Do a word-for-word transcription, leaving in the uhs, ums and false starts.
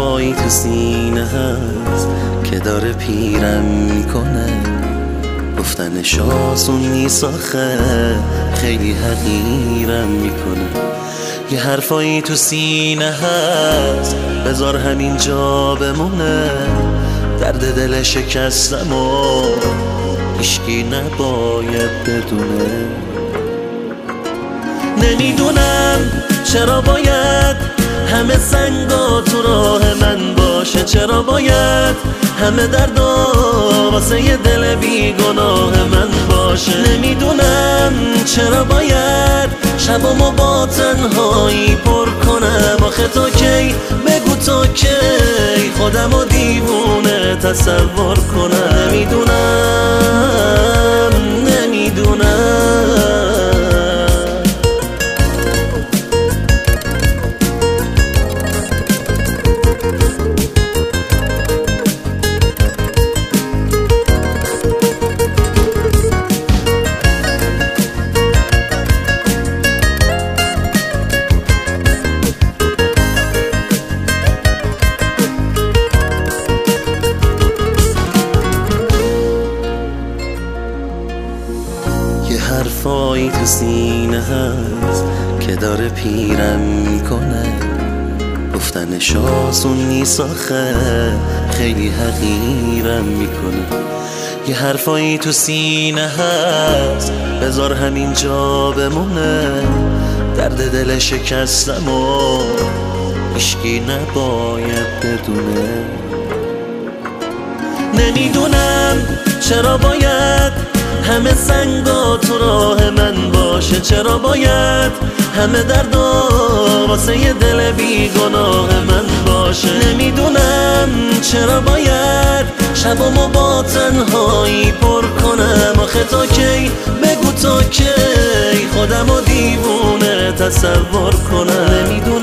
حرفایی تو سینه هست که داره پیرم میکنه، گفتنش آسون نیست آخه خیلی حقیرم میکنه. یه حرفایی تو سینه هست بذار همین جا بمونه، درد دل شکستم و هیچکی نباید بدونه. نمیدونم چرا باید همه سنگا تو راه من باشه، چرا باید همه دردا واسه یه دل بیگناه من باشه. نمیدونم چرا باید شبامو با تنهایی پر کنم، آخه تا کی بگو تا کی خودمو دیوونه تصور کنم. نمیدونم نمیدونم حرفایی تو سینه هست که داره پیرم میکنه، گفتنش آسون نیست آخه خیلی حقیرم میکنه. یه حرفایی تو سینه هست بذار همین جا بمونه، درد دل شکستم و هیچکی نباید بدونه. نمیدونم چرا باید همه سنگا تو راه من باشه، چرا باید همه دردا واسه یه دل بیگناه من باشه. نمیدونم چرا باید شبامو با تنهایی پر کنم، آخه تا کی بگو تا کی خودمو دیوونه تصور کنم. نمیدونم